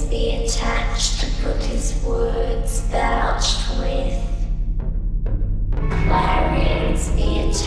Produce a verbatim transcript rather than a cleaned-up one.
be attached to put his words vouched with. Clarions be attached.